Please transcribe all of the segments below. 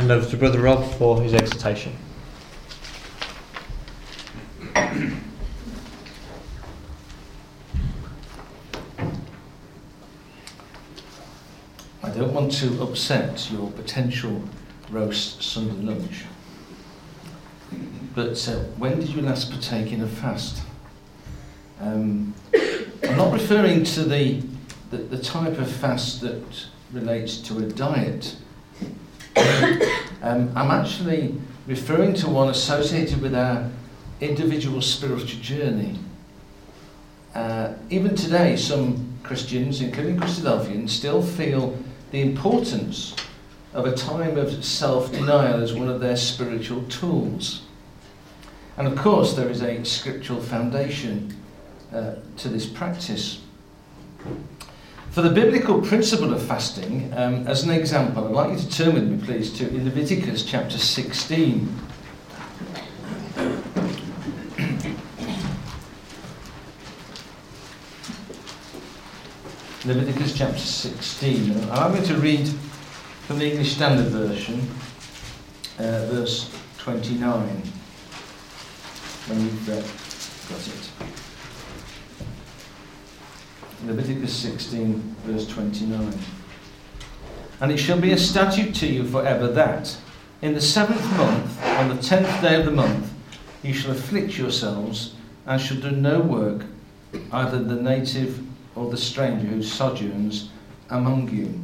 hand over to Brother Rob for his exhortation. I don't want to upset your potential roast Sunday lunch, but when did you last partake in a fast? I'm not referring to the type of fast that relates to a diet. I'm actually referring to one associated with our individual spiritual journey. Even today, some Christians, including Christadelphians, still feel the importance of a time of self-denial as one of their spiritual tools. And of course, there is a scriptural foundation to this practice. For the biblical principle of fasting, as an example, I'd like you to turn with me, please, to Leviticus chapter 16. Leviticus chapter 16. And I'm going to read from the English Standard Version, verse 29, when you've got it. Leviticus 16, verse 29. And it shall be a statute to you forever that, in the 7th month, on the 10th day of the month, you shall afflict yourselves, and shall do no work, either the native or the stranger who sojourns among you.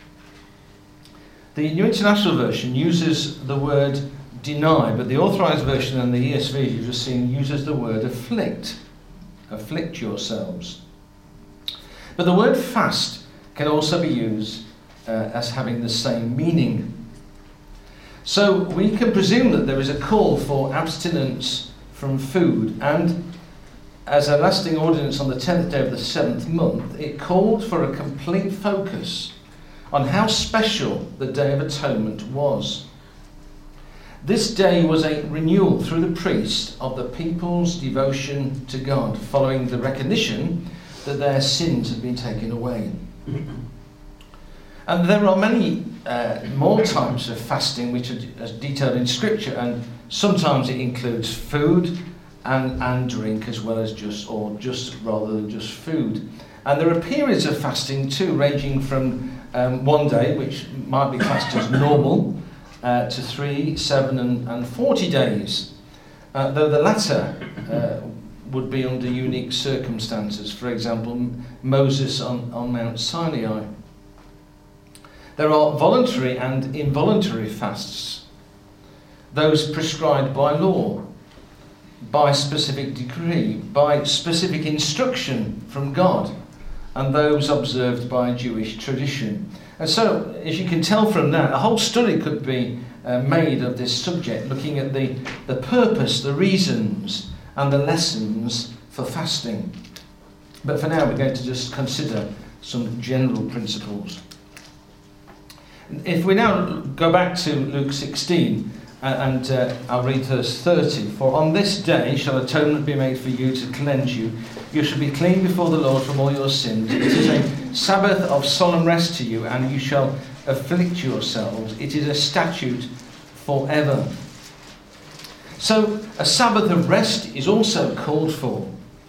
The New International Version uses the word deny, but the Authorized Version and the ESV you've just seen uses the word afflict. Afflict yourselves. But the word fast can also be used as having the same meaning. So we can presume that there is a call for abstinence from food, and as a lasting ordinance on the 10th day of the 7th month, it called for a complete focus on how special the Day of Atonement was. This day was a renewal through the priest of the people's devotion to God, following the recognition that their sins had been taken away. And there are many more types of fasting which are detailed in Scripture, and sometimes it includes food and drink as well as just rather than just food. And there are periods of fasting too, ranging from 1 day, which might be classed as normal, to 3, 7 and 40 days, though the latter would be under unique circumstances. For example, Moses on Mount Sinai. There are voluntary and involuntary fasts, those prescribed by law, by specific decree, by specific instruction from God, and those observed by Jewish tradition. And so, as you can tell from that, a whole study could be made of this subject, looking at the purpose, the reasons, and the lessons for fasting. But for now, we're going to just consider some general principles. If we now go back to Luke 16, and I'll read verse 30. For on this day shall atonement be made for you to cleanse you. You shall be clean before the Lord from all your sins. It is a Sabbath of solemn rest to you, and you shall afflict yourselves. It is a statute forever. So a Sabbath of rest is also called for.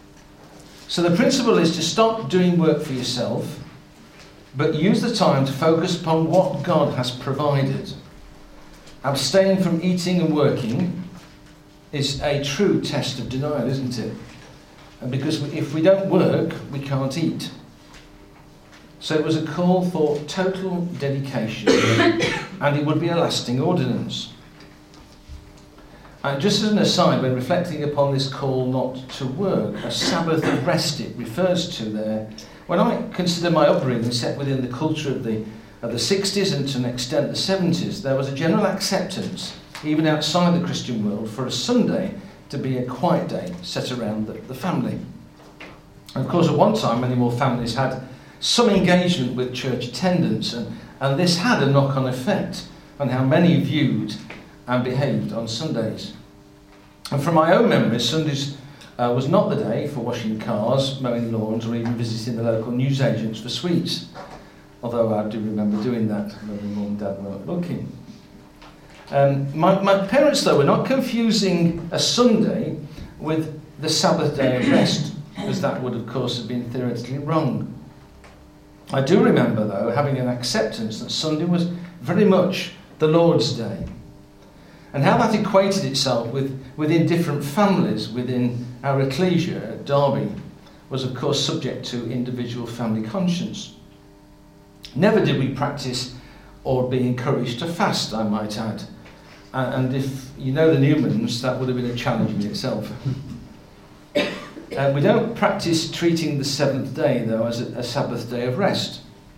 So the principle is to stop doing work for yourself, but use the time to focus upon what God has provided. Abstaining from eating and working is a true test of denial, isn't it? And because if we don't work, we can't eat. So it was a call for total dedication, and it would be a lasting ordinance. And just as an aside, when reflecting upon this call not to work, a Sabbath of rest it refers to there, when I consider my upbringing set within the culture of the 60s and to an extent the 70s, there was a general acceptance, even outside the Christian world, for a Sunday to be a quiet day set around the family. And of course, at one time, many more families had some engagement with church attendance, and this had a knock-on effect on how many viewed and behaved on Sundays. And from my own memories, Sundays was not the day for washing cars, mowing lawns, or even visiting the local newsagents for sweets. Although I do remember doing that when my mum and dad weren't looking. My parents, though, were not confusing a Sunday with the Sabbath day of rest, because that would, of course, have been theoretically wrong. I do remember, though, having an acceptance that Sunday was very much the Lord's day, and how that equated itself within different families within our ecclesia at Derby was, of course, subject to individual family conscience. Never did we practice or be encouraged to fast, I might add. And if you know the Newmans, that would have been a challenge in itself. We don't practice treating the seventh day, though, as a Sabbath day of rest.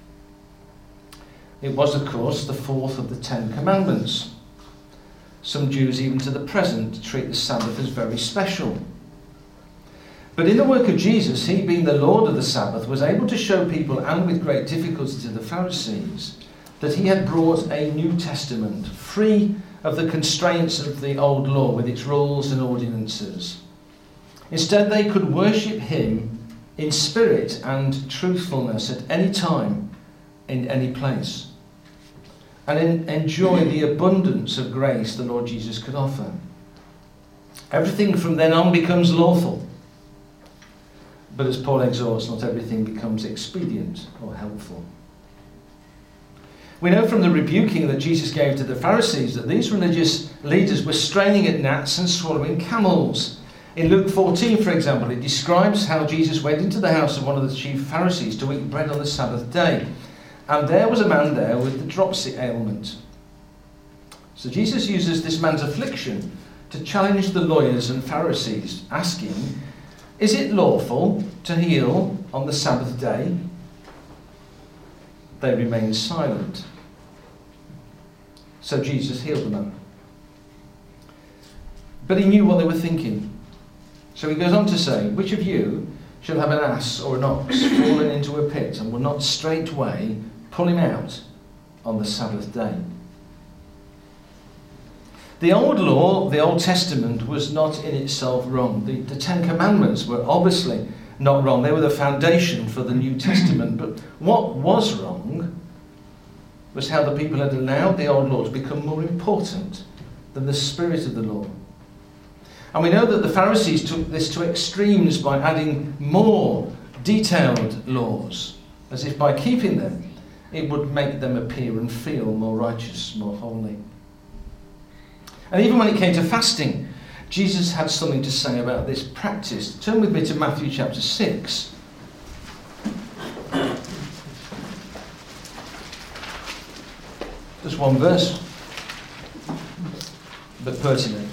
It was, of course, the fourth of the Ten Commandments. Some Jews, even to the present, treat the Sabbath as very special. But in the work of Jesus, he, being the Lord of the Sabbath, was able to show people, and with great difficulty to the Pharisees, that he had brought a New Testament, free of the constraints of the old law with its rules and ordinances. Instead, they could worship him in spirit and truthfulness at any time, in any place, and enjoy the abundance of grace the Lord Jesus could offer. Everything from then on becomes lawful. But as Paul exhorts, not everything becomes expedient or helpful. We know from the rebuking that Jesus gave to the Pharisees that these religious leaders were straining at gnats and swallowing camels. In Luke 14, for example, it describes how Jesus went into the house of one of the chief Pharisees to eat bread on the Sabbath day. And there was a man there with the dropsy ailment. So Jesus uses this man's affliction to challenge the lawyers and Pharisees, asking, is it lawful to heal on the Sabbath day? They remained silent. So Jesus healed the man. But he knew what they were thinking. So he goes on to say, which of you shall have an ass or an ox fallen into a pit and will not straightway pull him out on the Sabbath day? The old law, the Old Testament, was not in itself wrong. The Ten Commandments were obviously not wrong. They were the foundation for the New Testament. But what was wrong was how the people had allowed the old law to become more important than the spirit of the law. And we know that the Pharisees took this to extremes by adding more detailed laws, as if by keeping them, it would make them appear and feel more righteous, more holy. And even when it came to fasting, Jesus had something to say about this practice. Turn with me to Matthew chapter 6. Just one verse, but pertinent.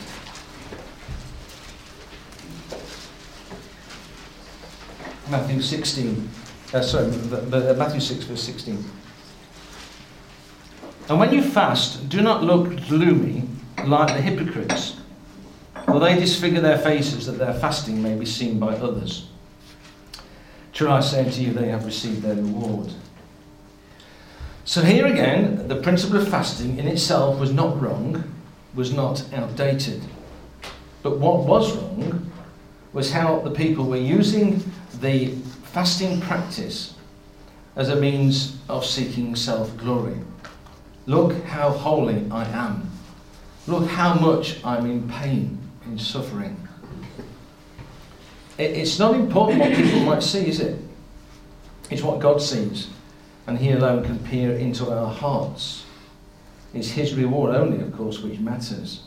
Matthew 16. Matthew 6, verse 16. And when you fast, do not look gloomy like the hypocrites, for they disfigure their faces that their fasting may be seen by others. True, I say to you, they have received their reward. So here again, the principle of fasting in itself was not wrong, was not outdated. But what was wrong was how the people were using the fasting practice as a means of seeking self-glory. Look how holy I am. Look how much I'm in pain, in suffering. It's not important what people might see, is it? It's what God sees. And he alone can peer into our hearts. It's his reward only, of course, which matters.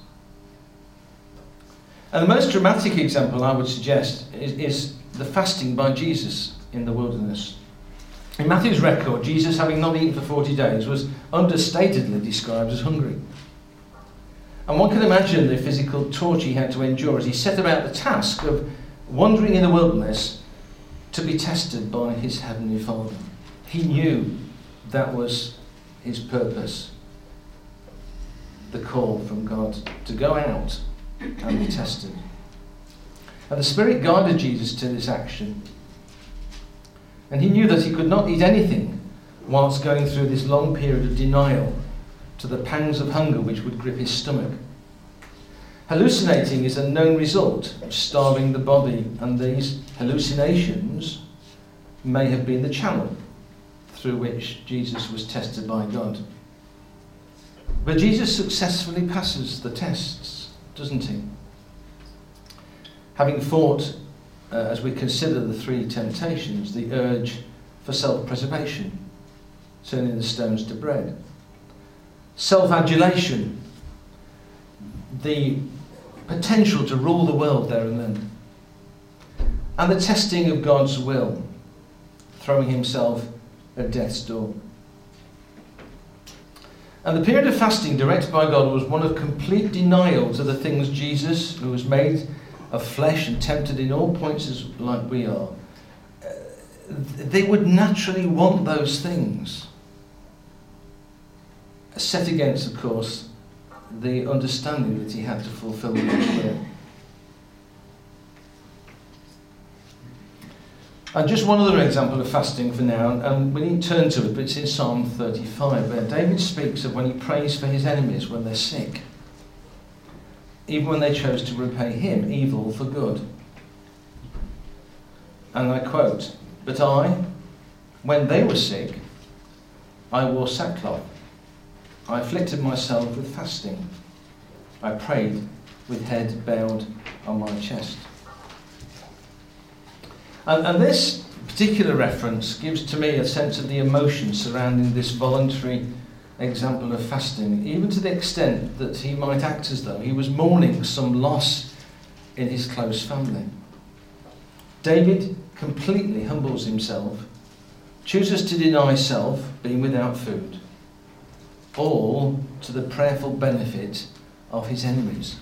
And the most dramatic example I would suggest is the fasting by Jesus in the wilderness. In Matthew's record, Jesus, having not eaten for 40 days, was understatedly described as hungry. And one can imagine the physical torture he had to endure as he set about the task of wandering in the wilderness to be tested by his heavenly Father. He knew that was his purpose, the call from God to go out and be tested. And the Spirit guided Jesus to this action. And he knew that he could not eat anything whilst going through this long period of denial to the pangs of hunger which would grip his stomach. Hallucinating is a known result of starving the body, and these hallucinations may have been the channel through which Jesus was tested by God. But Jesus successfully passes the tests, doesn't he? Having fought, as we consider the three temptations, the urge for self-preservation, turning the stones to bread, self-adulation, the potential to rule the world there and then, and the testing of God's will, throwing himself at death's door. And the period of fasting directed by God was one of complete denial to the things Jesus, who was made of flesh and tempted in all points as like we are. They would naturally want those things. Set against, of course, the understanding that he had to fulfill God's will. And just one other example of fasting for now, and we need to turn to it, but it's in Psalm 35, where David speaks of when he prays for his enemies when they're sick, even when they chose to repay him evil for good. And I quote, "But I, when they were sick, I wore sackcloth. I afflicted myself with fasting. I prayed with head bowed on my chest." And this particular reference gives to me a sense of the emotion surrounding this voluntary example of fasting, even to the extent that he might act as though he was mourning some loss in his close family. David completely humbles himself, chooses to deny self, being without food, all to the prayerful benefit of his enemies.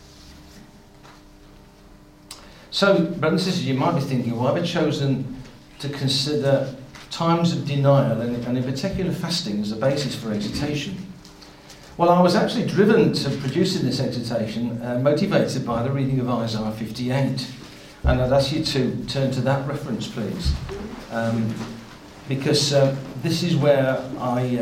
So, brothers and sisters, you might be thinking, why have I chosen to consider times of denial and in particular fasting as a basis for exhortation? Well, I was actually driven to producing this exhortation motivated by the reading of Isaiah 58. And I'd ask you to turn to that reference, please. Because this is where I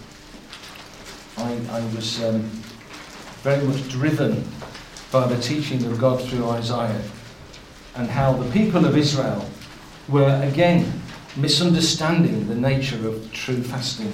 was very much driven by the teaching of God through Isaiah, and how the people of Israel were again misunderstanding the nature of true fasting.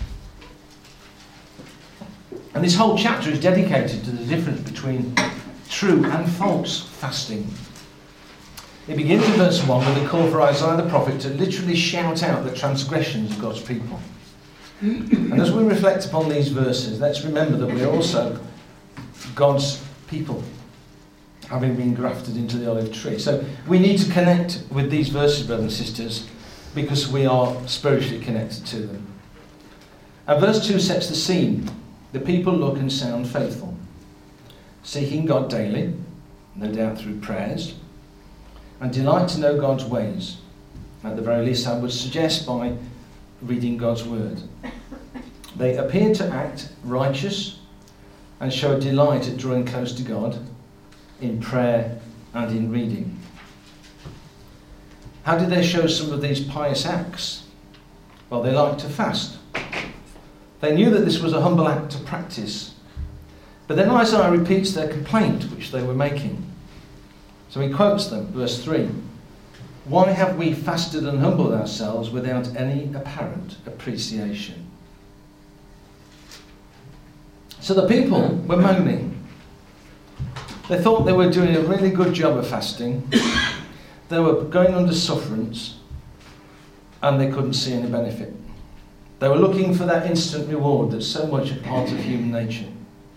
And this whole chapter is dedicated to the difference between true and false fasting. It begins in verse 1 with a call for Isaiah the prophet to literally shout out the transgressions of God's people. And as we reflect upon these verses, let's remember that we're also God's people, having been grafted into the olive tree. So we need to connect with these verses, brothers and sisters, because we are spiritually connected to them. And verse 2 sets the scene. The people look and sound faithful, seeking God daily, no doubt through prayers, and delight to know God's ways. At the very least, I would suggest by reading God's word. They appear to act righteous and show a delight at drawing close to God in prayer and in reading. How did they show some of these pious acts? Well, they liked to fast. They knew that this was a humble act to practice. But then Isaiah repeats their complaint which they were making. So he quotes them, verse 3. "Why have we fasted and humbled ourselves without any apparent appreciation?" So the people were moaning. They thought they were doing a really good job of fasting. They were going under sufferance, and they couldn't see any benefit. They were looking for that instant reward that's so much a part of human nature.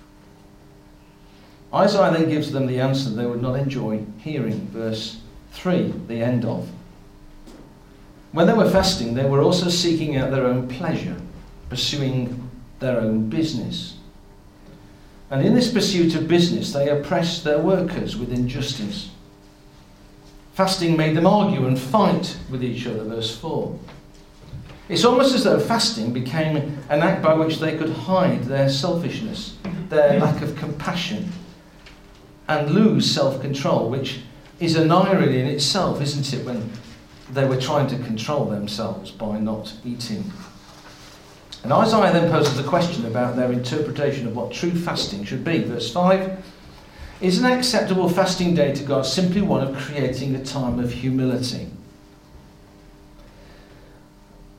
Isaiah then gives them the answer they would not enjoy hearing. Verse 3, the end of. When they were fasting, they were also seeking out their own pleasure, pursuing their own business. And in this pursuit of business, they oppressed their workers with injustice. Fasting made them argue and fight with each other, verse 4. It's almost as though fasting became an act by which they could hide their selfishness, their lack of compassion, and lose self-control, which is an irony in itself, isn't it, when they were trying to control themselves by not eating. And Isaiah then poses a question about their interpretation of what true fasting should be. Verse 5, "Is an acceptable fasting day to God simply one of creating a time of humility?"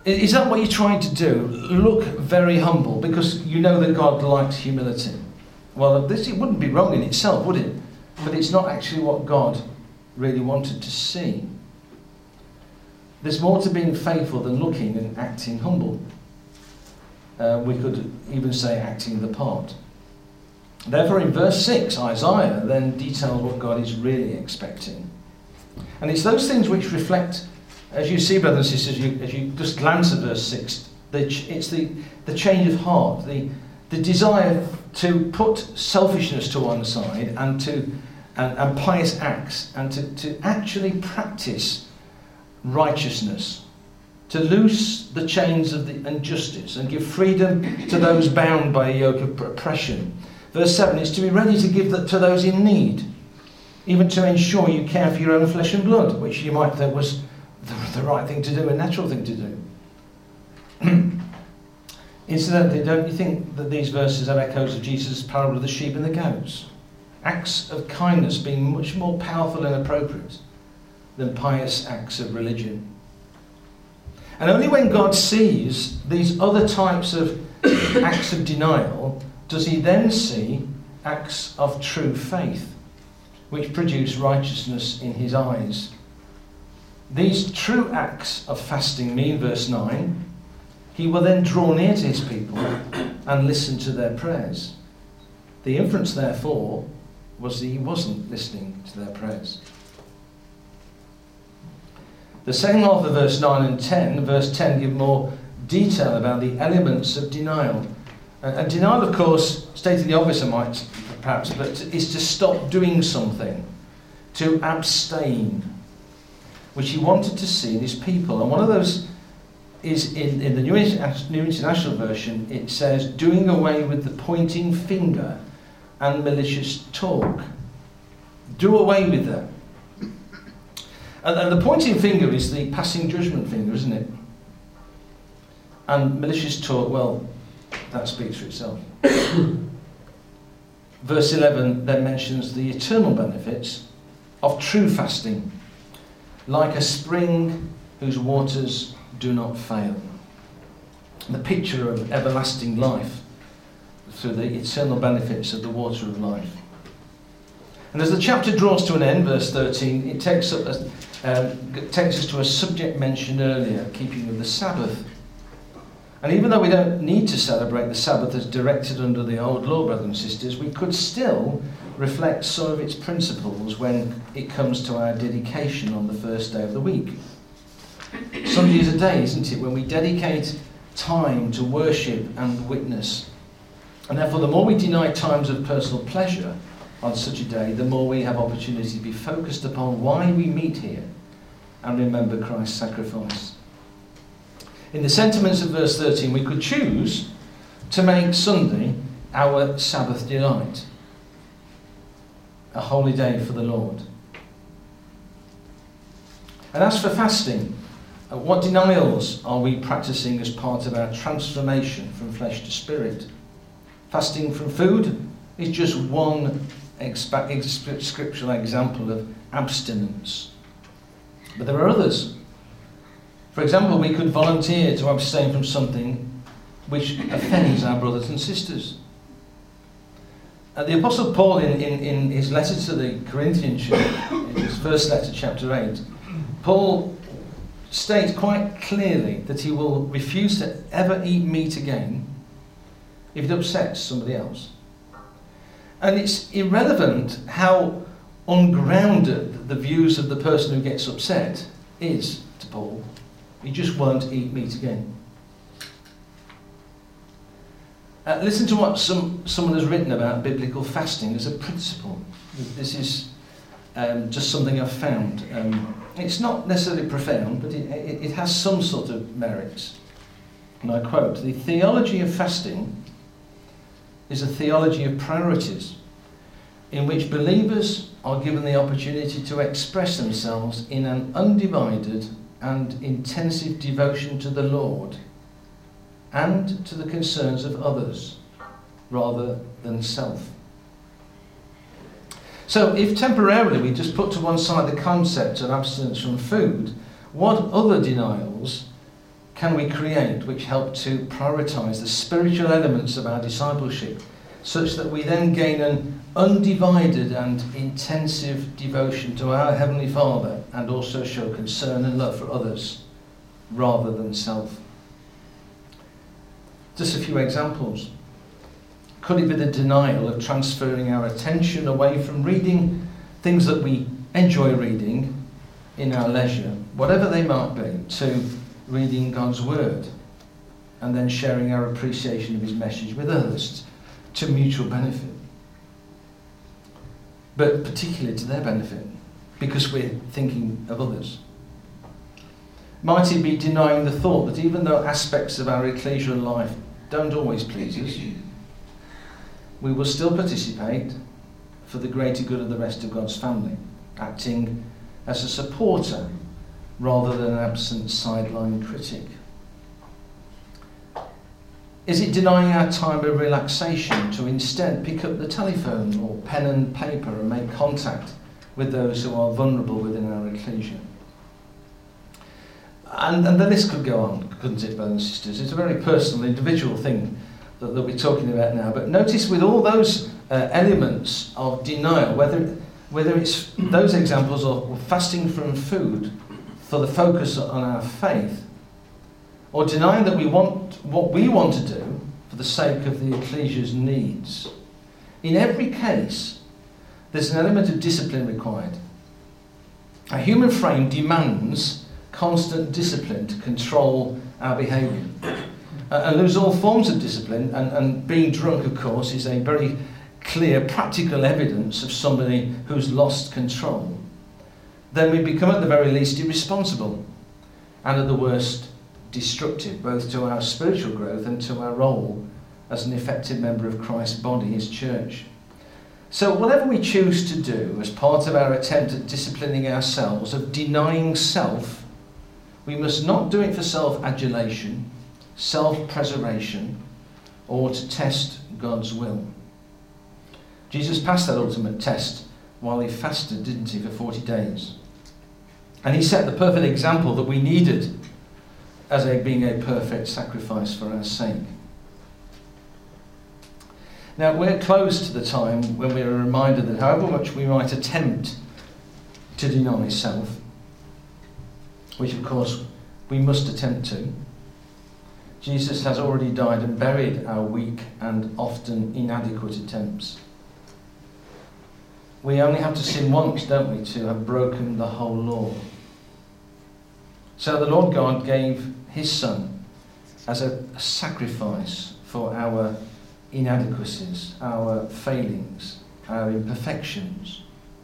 Is that what you're trying to do? Look very humble because you know that God likes humility. Well, this, it wouldn't be wrong in itself, would it? But it's not actually what God really wanted to see. There's more to being faithful than looking and acting humble. We could even say acting the part. Therefore, in verse 6, Isaiah then details what God is really expecting. And it's those things which reflect, as you see, brothers and sisters, as you just glance at verse 6, it's the change of heart, the desire to put selfishness to one side and pious acts, and to actually practice righteousness, to loose the chains of the injustice and give freedom to those bound by a yoke of oppression. Verse 7 is to be ready to give that to those in need, even to ensure you care for your own flesh and blood, which you might think was the right thing to do, a natural thing to do. Incidentally, don't you think that these verses are echoes of Jesus' parable of the sheep and the goats? Acts of kindness being much more powerful and appropriate than pious acts of religion. And only when God sees these other types of acts of denial does he then see acts of true faith, which produce righteousness in his eyes. These true acts of fasting mean, verse 9, he will then draw near to his people and listen to their prayers. The inference, therefore, was that he wasn't listening to their prayers. The second half of verse 9 and 10, verse 10 give more detail about the elements of denial. And denial, of course, stating the obvious, I might perhaps, but is to stop doing something, to abstain, which he wanted to see in his people. And one of those is in the New International Version, it says, doing away with the pointing finger and malicious talk. Do away with that. And the pointing finger is the passing judgment finger, isn't it? And malicious talk, well, that speaks for itself. Verse 11 then mentions the eternal benefits of true fasting, like a spring whose waters do not fail. The picture of everlasting life through the eternal benefits of the water of life. And as the chapter draws to an end, verse 13, it takes us to a subject mentioned earlier, keeping with the Sabbath. And even though we don't need to celebrate the Sabbath as directed under the old law, brothers and sisters, we could still reflect some of its principles when it comes to our dedication on the first day of the week. Sunday is a day, isn't it, when we dedicate time to worship and witness. And therefore, the more we deny times of personal pleasure on such a day, the more we have opportunity to be focused upon why we meet here and remember Christ's sacrifice. In the sentiments of verse 13, we could choose to make Sunday our Sabbath delight, a holy day for the Lord. And as for fasting, what denials are we practicing as part of our transformation from flesh to spirit? Fasting from food is just one scriptural example of abstinence. But there are others. For example, we could volunteer to abstain from something which offends our brothers and sisters. The Apostle Paul, in his letter to the Corinthians, in his first letter, chapter 8, Paul states quite clearly that he will refuse to ever eat meat again if it upsets somebody else. And it's irrelevant how ungrounded the views of the person who gets upset is to Paul. He just won't eat meat again. Listen to what someone has written about biblical fasting as a principle. This is just something I've found. It's not necessarily profound, but it has some sort of merit. And I quote, "The theology of fasting is a theology of priorities, in which believers are given the opportunity to express themselves in an undivided and intensive devotion to the Lord and to the concerns of others, rather than self." So if temporarily we just put to one side the concept of abstinence from food, what other denials can we create which help to prioritise the spiritual elements of our discipleship, such that we then gain an undivided and intensive devotion to our Heavenly Father and also show concern and love for others rather than self? Just a few examples. Could it be the denial of transferring our attention away from reading things that we enjoy reading in our leisure, whatever they might be, to reading God's Word and then sharing our appreciation of His message with others to mutual benefit, but particularly to their benefit because we're thinking of others? Might it be denying the thought that even though aspects of our ecclesial life don't always please us, we will still participate for the greater good of the rest of God's family, acting as a supporter rather than an absent sideline critic? Is it denying our time of relaxation to instead pick up the telephone or pen and paper and make contact with those who are vulnerable within our ecclesia? And the list could go on, couldn't it, brothers and sisters? It's a very personal, individual thing that we're talking about now. But notice with all those elements of denial, whether it's those examples or fasting from food for the focus on our faith, or denying that we want what we want to do for the sake of the ecclesia's needs, in every case, there's an element of discipline required. A human frame demands constant discipline to control our behaviour. And lose all forms of discipline, and being drunk, of course, is a very clear, practical evidence of somebody who's lost control. Then we become at the very least irresponsible, and at the worst destructive, both to our spiritual growth and to our role as an effective member of Christ's body, His church. So whatever we choose to do as part of our attempt at disciplining ourselves, of denying self, we must not do it for self-adulation, self-preservation, or to test God's will. Jesus passed that ultimate test while He fasted, didn't He, for 40 days. And He set the perfect example that we needed as being a perfect sacrifice for our sake. Now, we're close to the time when we're reminded that however much we might attempt to deny self, which of course we must attempt to, Jesus has already died and buried our weak and often inadequate attempts. We only have to sin once, don't we, to have broken the whole law. So the Lord God gave His Son as a sacrifice for our inadequacies, our failings, our imperfections.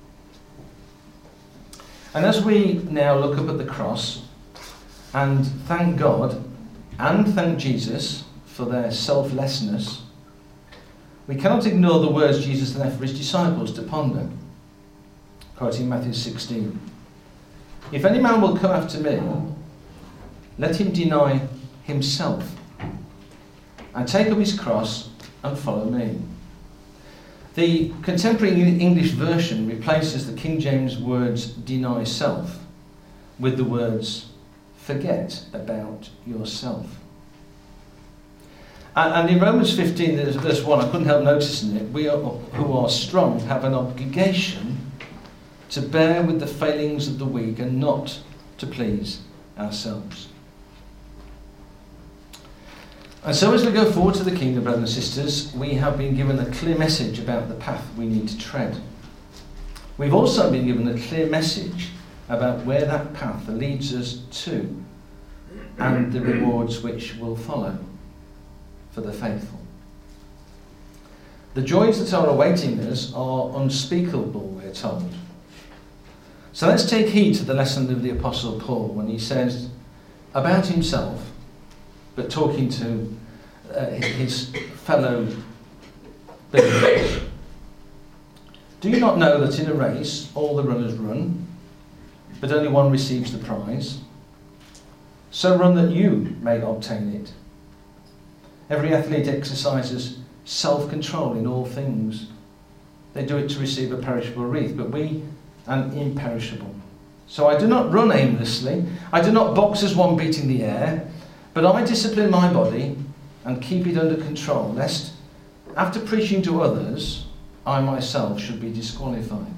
And as we now look up at the cross and thank God and thank Jesus for their selflessness, we cannot ignore the words Jesus left for His disciples to ponder. Quoting Matthew 16. If any man will come after me, let him deny himself and take up his cross and follow me. The contemporary English version replaces the King James words deny self with the words forget about yourself. And in Romans 15, there's verse 1, I couldn't help noticing it, we who are strong have an obligation to bear with the failings of the weak and not to please ourselves. And so as we go forward to the kingdom, brothers and sisters, we have been given a clear message about the path we need to tread. We've also been given a clear message about where that path leads us to and the rewards which will follow for the faithful. The joys that are awaiting us are unspeakable, we're told. So let's take heed to the lesson of the Apostle Paul when he says about himself, but talking to his fellow believers. Do you not know that in a race all the runners run, but only one receives the prize? So run that you may obtain it. Every athlete exercises self-control in all things. They do it to receive a perishable wreath, but we an imperishable. So I do not run aimlessly. I do not box as one beating the air, But I discipline my body and keep it under control, lest, after preaching to others, I myself should be disqualified.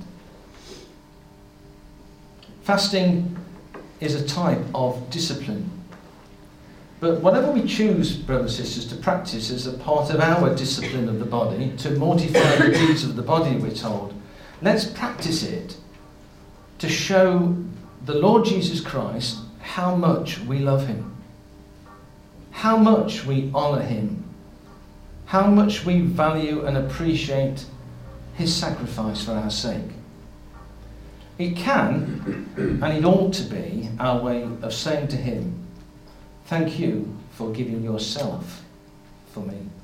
Fasting is a type of discipline. But whatever we choose, brothers and sisters, to practice as a part of our discipline of the body, to mortify the deeds of the body, we're told, let's practice it to show the Lord Jesus Christ how much we love him, how much we honour him, how much we value and appreciate his sacrifice for our sake. It can, and it ought to be, our way of saying to him, thank you for giving yourself for me.